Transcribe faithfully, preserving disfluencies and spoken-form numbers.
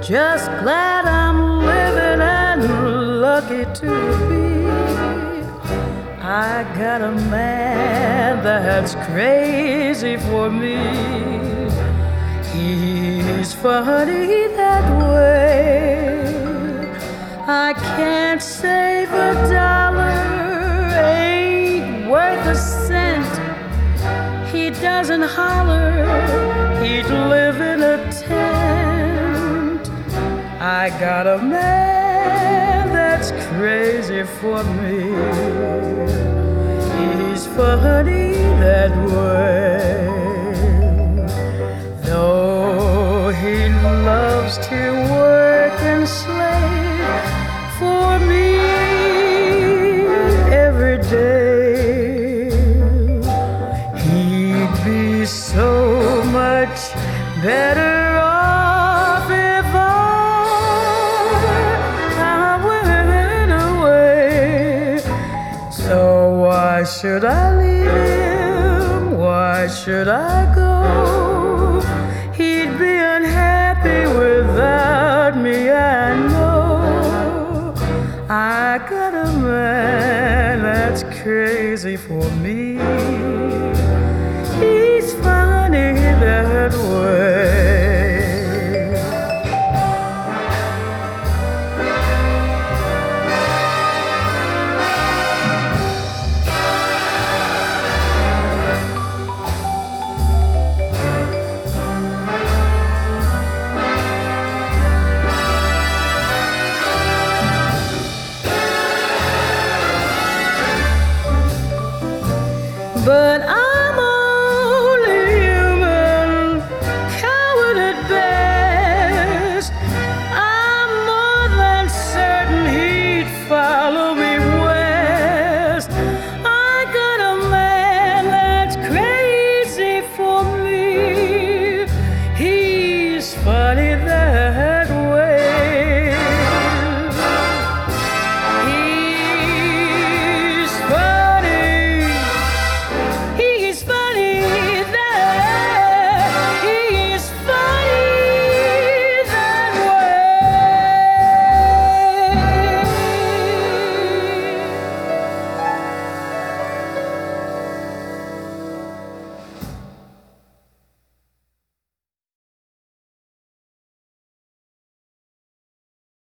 Just glad I'm living and lucky to be. I got a man that's crazy for me. He's funny that way. I can't save a dollar, ain't worth a cent. He doesn't holler, he'd live in a tent. I got a man that's crazy for me. He's funny that way. Though he loves to work and slave for me every day, he'd be so much better off if I went away. So why should I leave him? Why should I go? He'd be unhappy without me, I know. I got a man that's crazy for me. He's funny that way. But I'm only human, coward at best. I'm more than certain he'd follow me west. I got a man that's crazy for me. He's funny